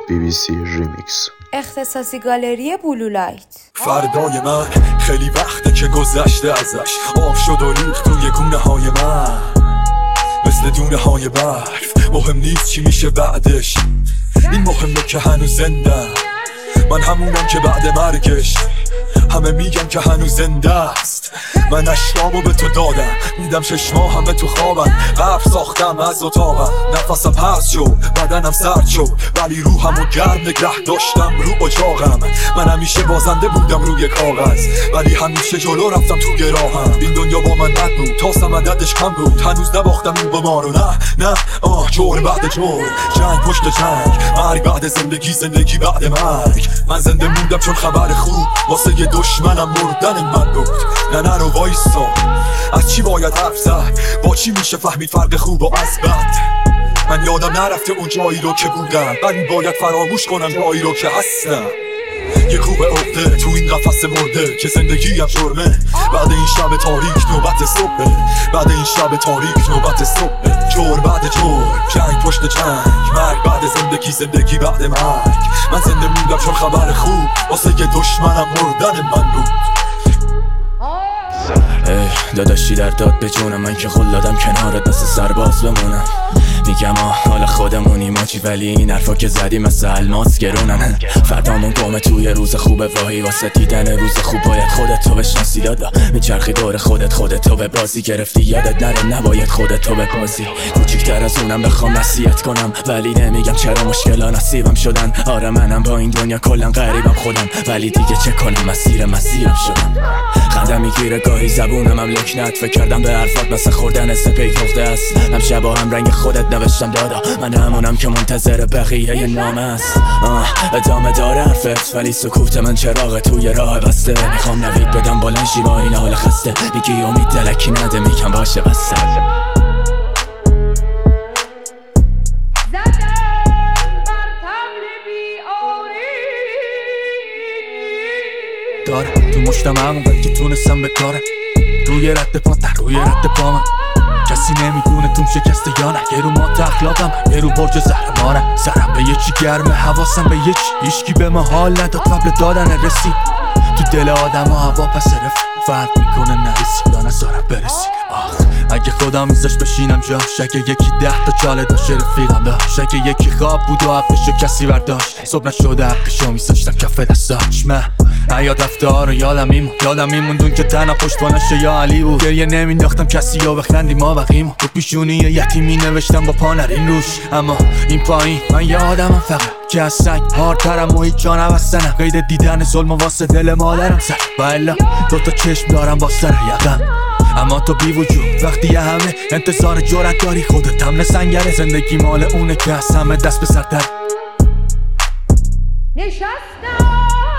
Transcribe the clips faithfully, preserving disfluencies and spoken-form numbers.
بی بی سی ریمیکس. اختصاصی گالری بلولایت. فردای من خیلی وقته که گذشته ازش، آب شد و ریخت توی گونه های من مثل دونه های برف. مهم نیست چی میشه بعدش، این مهمه که هنوز زنده. من همونم که بعد مرگش همه میگن که هنوز زنده است. من اشکامو به تو دادم، میدم شش ماه هم به تو خوابم. قبل ساختم از اتاقم، نفسم پرس شد، بدنم سرد شد، ولی روحمو گرم نگه داشتم رو اجاقم. من همیشه بازنده بودم روی کاغذ، ولی همیشه جلو رفتم تو گراهم. این دنیا با من بد بود، تاسم عددش کم بود، هنوز نباختم این قمارو. نه نه آه جور بعد جور، جنگ پشت جنگ، مرگ بعد زندگی، زندگی بعد مرگ. من زنده موندم چون خبر خوب واسه یه دشمنم مردن من بود. نه نه رو وایسا، از چی باید حرف زد، با چی میشه فهمید فرق خوب و از بد. من یادم نرفته اون جایی رو که بودم، من باید فراموش کنم جایی رو که هستم. یه کوب افته تو این قفس مرده که زندگی هم جرمه. بعد این شب تاریک نوبت صبح، بعد این شب تاریک نوبت صبح. جور بعد جور، جنگ پشت جنگ، مرگ بعد زندگی، زندگی بعد مرگ. من زنده موندم چون خبر خوب واسه یه دشمنم مردن من بود. داداشی در داد به جونم، من که خل دادم کنارت مثل سرباز بمونم. میگم آه حالا خودمونی ماچی، ولی این حرفا که زدی مثل الماس گرونن. فردامون گمه توی روز خوبه، واهی واسه دیدن روز خوب باید خودت تو بشناسی. دادا میچرخی دور خودت، خودت تو به بازی گرفتی یادت نره، نباید خودت تو به بازی. کوچیکتر از اونم بخوام نصیحت کنم، ولی نمیگم چرا مشکلا نصیبم شدن. آره منم با این دنیا کلا غریبم خودم، ولی دیگه چه کنم مسیر مسیرم شدم. خنده میگیره گاهی زبونم هم لکنت، فکر کردم به حرفات مثل خوردن سپید نقطه است. هم شبا هم رنگ خودت نوشتم دادا، من همونم که منتظر بقیه ی نام است. ادامه داره حرفت، ولی سکوت من چراغ توی راه بسته. میخوام نوید بدم بلنشی با این حال خسته، میگی امید دلکی نده، میگم باشه بسته. داره تو مشتم همون که تونستم به کاره، روی رد پا در روی رد پا من. کسی نمیدونه توم شکسته یا نه، یه رو ما اخلاقم، یه رو برج زهرمانم. سرم به یه چی گرمه، حواسم به یه چی، هیچکی به ما حال نداد قبل دادن رسید. تو دل آدم ها هوا پس رفت، فرق میکنه نریسی یا نزارم برسی. آخ اگه خودم میزاش بشینم جاش، اگه یکی ده تا چاله داشت رفیقم داشت، اگه یکی خواب بود و حقشو کسی برداشت، صبح نشده حقشو میذاشتم کف دستاش. من یاد رفته ها رو یادم میمون، یادم میموندون که تنها پشتوانش یا علی بود. گریه نمینداختم کسی یا بخندی ما بقیمو، تو پیشونی یتیمی نوشتم با پا نرین روش. اما این پایین من یه آدمم فقط که از سنگ هارترم و هیچ جا نبستنم. قید دیدن ظلم واسه دل مادرم سر و الا دو تا چشم دارم با سر یقم. اما تو بی وجود وقتی یه همه انتظار جرأت داری، خودت هم نسنگره. زندگی مال اونه که از همه دست به سرتر نشستم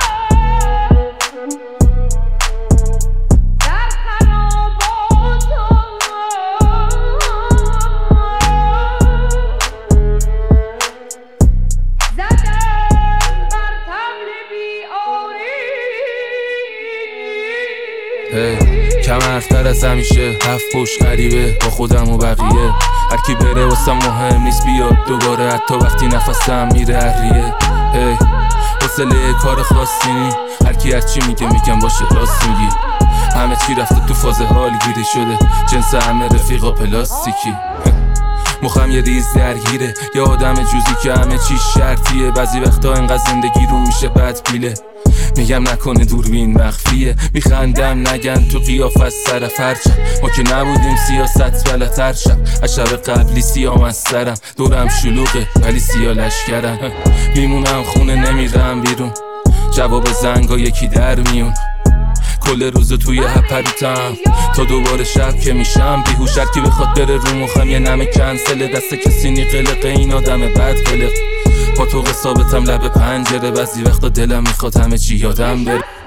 کم حرفتر از همیشه، هفت پشت غریبه با خودم و بقیه. هر کی بره واسم مهم نیست بیاد دوباره، حتی وقتی نفسم میره احریه. هی حوصله کار خاصی نی، هر کی هر چی میگه میگم باشه راست میگی. همه چی رفته تو فاز حال گیری شده، جنس همه رفیقا پلاستیکی. مخم یه ریز درگیره، یه آدم جوزی که همه چی شرطیه. بعضی وقتا اینقدر زندگی رو میشه بد پیله، میگم نکنه دوربین مخفیه. میخندم نگن تو قیافت سر فرچم، ما که نبودیم سیاست بلتر شم. از شب قبلی سیام از سرم، دورم شلوغه ولی سیا لشکرم. میمونم خونه نمیرم بیرون، جواب زنگا یکی در میون. کل روزو توی هپروتم تا دوباره شب که میشم بیهوش. هر کی بخواد بره رو مخم یه نمه کنسله، دست کسی نی قلقه این آدم بد قلق. با تو ثابتم لب پنجره، بعضی وقتا دلم میخواد همه چی یادم بره.